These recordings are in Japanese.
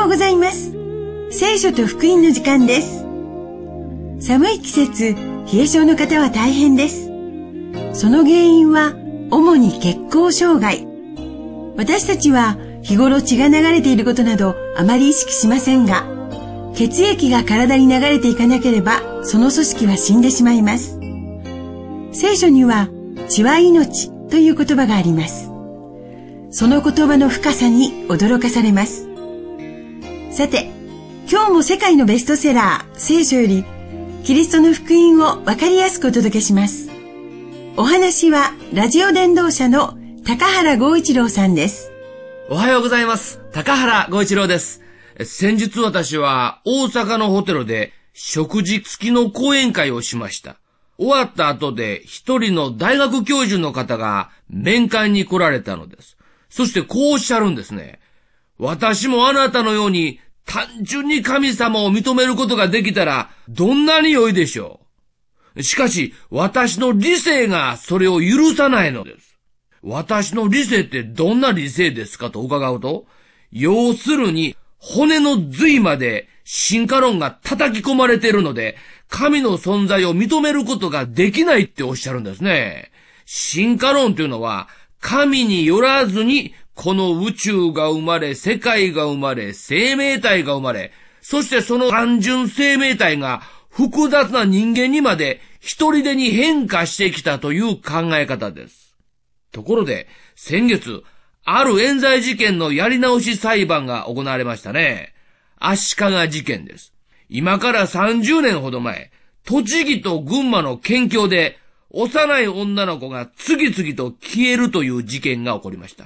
うございます。聖書と福音の時間です。寒い季節、冷え性の方は大変です。その原因は主に血行障害。私たちは日頃血が流れていることなどあまり意識しませんが、血液が体に流れていかなければその組織は死んでしまいます。聖書には血は命という言葉があります。その言葉の深さに驚かされます。さて、今日も世界のベストセラー聖書よりキリストの福音をわかりやすくお届けします。お話はラジオ伝道者の高原剛一郎さんです。 おはようございます。高原剛一郎です。先日私は大阪のホテルで食事付きの講演会をしました。終わった後で一人の大学教授の方が面会に来られたのです。そしてこうおっしゃるんですね。私もあなたのように単純に神様を認めることができたらどんなに良いでしょう。しかし私の理性がそれを許さないのです。私の理性ってどんな理性ですかと伺うと、要するに骨の髄まで進化論が叩き込まれているので、神の存在を認めることができないっておっしゃるんですね。進化論というのは神によらずにこの宇宙が生まれ、世界が生まれ、生命体が生まれ、そしてその単純生命体が複雑な人間にまで一人でに変化してきたという考え方です。ところで、先月、ある冤罪事件のやり直し裁判が行われましたね。足利事件です。今から30年ほど前、栃木と群馬の県境で幼い女の子が次々と消えるという事件が起こりました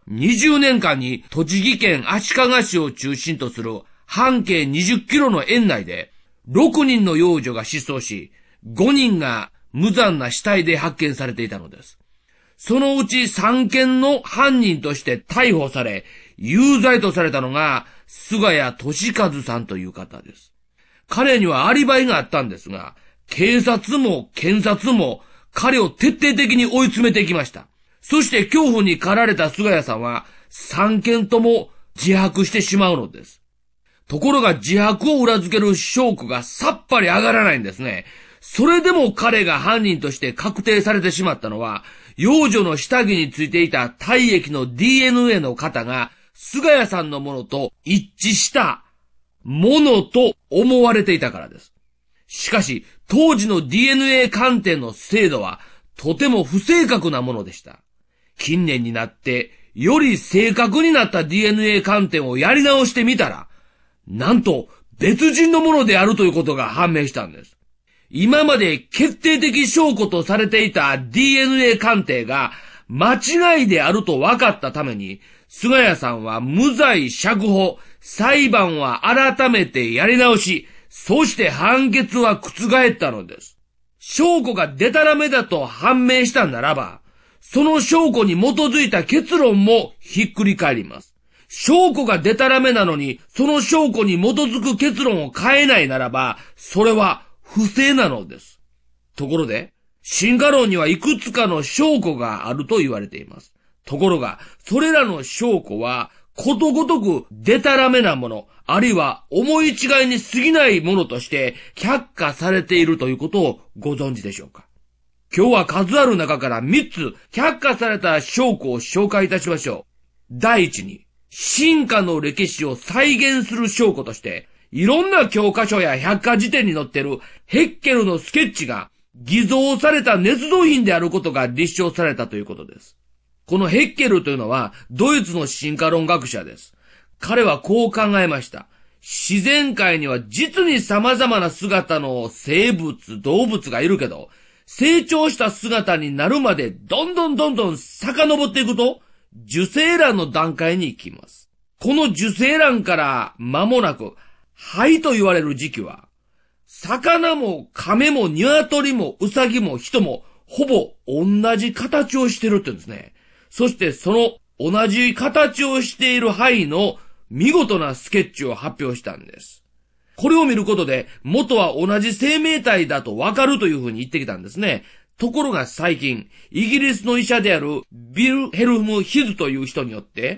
。20年間に栃木県足利市を中心とする半径20キロの園内で6人の幼女が失踪し、5人が無残な死体で発見されていたのです。そのうち3件の犯人として逮捕され、有罪とされたのが菅谷俊和さんという方です。彼にはアリバイがあったんですが、警察も検察も彼を徹底的に追い詰めてきました。そして恐怖に駆られた菅谷さんは3件とも自白してしまうのです。ところが自白を裏付ける証拠がさっぱり上がらないんですね。それでも彼が犯人として確定されてしまったのは、幼女の下着についていた体液の DNA の型が菅谷さんのものと一致したものと思われていたからです。しかし当時の DNA 鑑定の精度はとても不正確なものでした。近年になってより正確になった DNA 鑑定をやり直してみたら、なんと別人のものであるということが判明したんです。今まで決定的証拠とされていた DNA 鑑定が間違いであると分かったために、菅谷さんは無罪釈放、裁判は改めてやり直し、そして判決は覆ったのです。証拠がデタラメだと判明したならば、その証拠に基づいた結論もひっくり返ります。証拠がデタラメなのに、その証拠に基づく結論を変えないならば、それは不正なのです。ところで、進化論にはいくつかの証拠があると言われています。ところが、それらの証拠は、ことごとくデタラメなもの、あるいは思い違いに過ぎないものとして却下されているということをご存知でしょうか。今日は数ある中から3つ却下された証拠を紹介いたしましょう。第一に、進化の歴史を再現する証拠として、いろんな教科書や百科事典に載っているヘッケルのスケッチが偽造された捏造品であることが立証されたということです。このヘッケルというのはドイツの進化論学者です。彼はこう考えました。自然界には実に様々な姿の生物、動物がいるけど、成長した姿になるまでどんどん遡っていくと、受精卵の段階に行きます。この受精卵から間もなく、胚と言われる時期は、魚も亀も鶏もウサギも人もほぼ同じ形をしているって言うんですね。そしてその同じ形をしている胚の見事なスケッチを発表したんです。これを見ることで元は同じ生命体だとわかるというふうに言ってきたんですね。ところが最近、イギリスの医者であるビルヘルム・ヒズという人によって、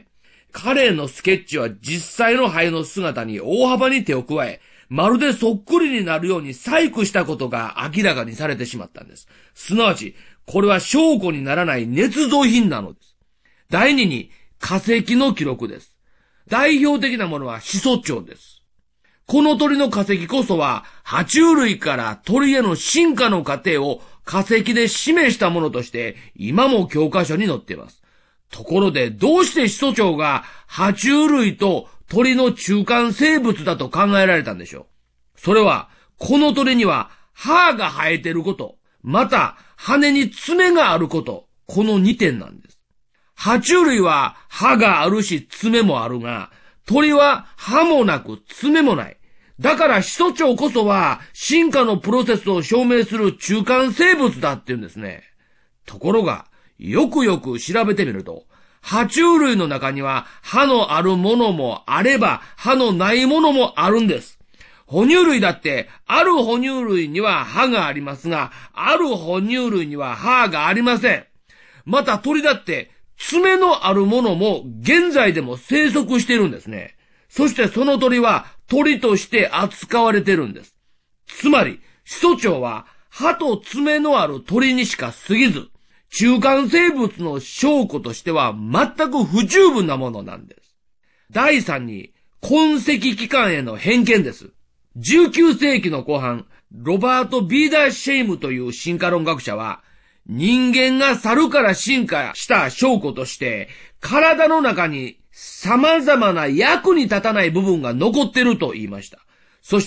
彼へのスケッチは実際の灰の姿に大幅に手を加え、まるでそっくりになるように細工したことが明らかにされてしまったんです。すなわち、これは証拠にならない捏造品なのです。第2に、化石の記録です。代表的なものは始祖鳥です。この鳥の化石こそは、爬虫類から鳥への進化の過程を化石で示したものとして、今も教科書に載っています。ところで、どうして始祖鳥が爬虫類と鳥の中間生物だと考えられたんでしょう。それは、この鳥には歯が生えていること、また羽に爪があること、この2点なんです。爬虫類は歯があるし爪もあるが、鳥は歯もなく爪もない。だから始祖鳥こそは進化のプロセスを証明する中間生物だって言うんですね。ところが、よくよく調べてみると、爬虫類の中には歯のあるものもあれば歯のないものもあるんです。哺乳類だってある哺乳類には歯がありますが、ある哺乳類には歯がありません。また鳥だって爪のあるものも現在でも生息しているんですね。そしてその鳥は鳥として扱われているんです。つまり、始祖鳥は歯と爪のある鳥にしか過ぎず、中間生物の証拠としては全く不十分なものなんです。第3に、痕跡期間への偏見です。19世紀の後半、ロバート・ビーダーシェイムという進化論学者は、人間が猿から進化した証拠として、体の中に様々な役に立たない部分が残っていると言いました。そして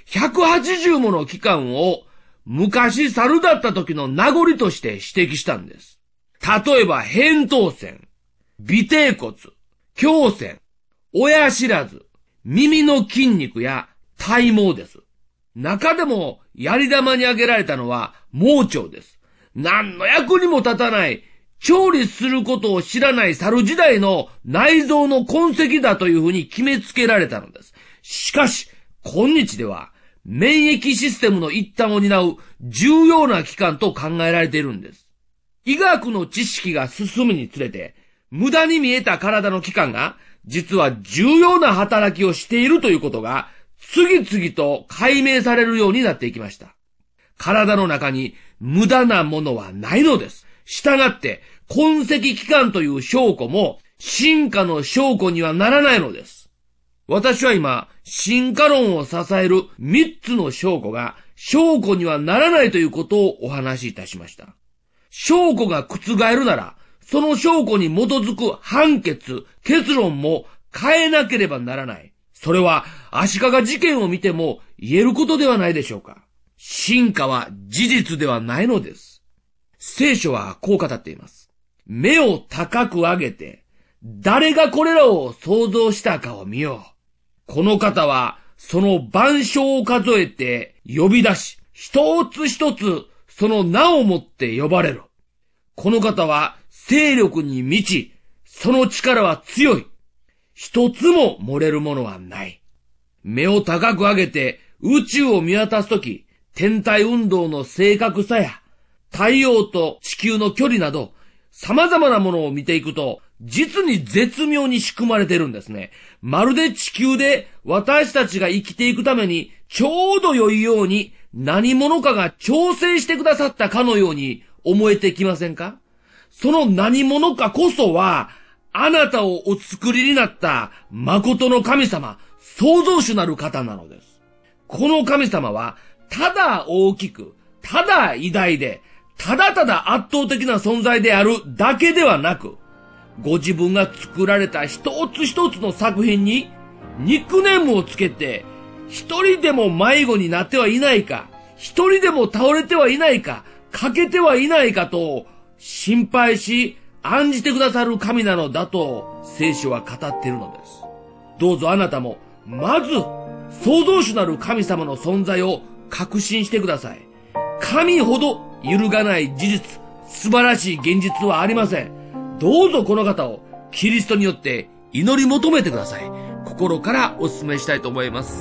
、180もの器官を昔猿だった時の名残として指摘したんです。例えば、扁桃腺、尾てい骨、胸腺、親知らず、耳の筋肉や体毛です。中でも、やり玉に挙げられたのは盲腸です。何の役にも立たない、調理することを知らない猿時代の内臓の痕跡だというふうに決めつけられたのです。しかし、今日では、免疫システムの一端を担う重要な器官と考えられているんです。医学の知識が進むにつれて、無駄に見えた体の器官が、実は重要な働きをしているということが、次々と解明されるようになっていきました。体の中に無駄なものはないのです。したがって、痕跡器官という証拠も進化の証拠にはならないのです。私は今、進化論を支える3つの証拠が証拠にはならないということをお話しいたしました。証拠が覆るなら、その証拠に基づく判決、結論も変えなければならない。それは足利事件を見ても言えることではないでしょうか。進化は事実ではないのです。聖書はこう語っています。目を高く上げて、誰がこれらを想像したかを見よう。この方はその万象を数えて呼び出し、一つ一つその名をもって呼ばれる。この方は勢力に満ち、その力は強い。一つも漏れるものはない。目を高く上げて宇宙を見渡すとき、天体運動の正確さや、太陽と地球の距離など、様々なものを見ていくと、実に絶妙に仕組まれているんですね。まるで地球で私たちが生きていくために、ちょうど良いように何者かが調整してくださったかのように思えてきませんか？その何者かこそは、あなたをお作りになった誠の神様、創造主なる方なのです。この神様は、ただ大きく、ただ偉大で、ただただ圧倒的な存在であるだけではなく、ご自分が作られた一つ一つの作品にニックネームをつけて、一人でも迷子になってはいないか、一人でも倒れてはいないか、欠けてはいないかと心配し、案じてくださる神なのだと聖書は語っているのです。どうぞあなたも、まず、創造主なる神様の存在を確信してください。神ほど揺るがない事実、素晴らしい現実はありません。どうぞこの方をキリストによって祈り求めてください。心からお勧めしたいと思います。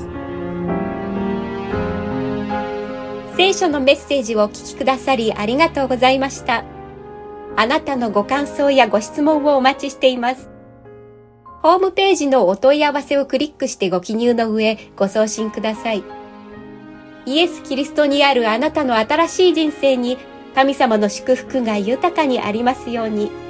聖書のメッセージをお聞きくださりありがとうございました。あなたのご感想やご質問をお待ちしています。 ホームページのお問い合わせをクリックしてご記入の上、ご送信ください。イエス・キリストにあるあなたの新しい人生に、神様の祝福が豊かにありますように。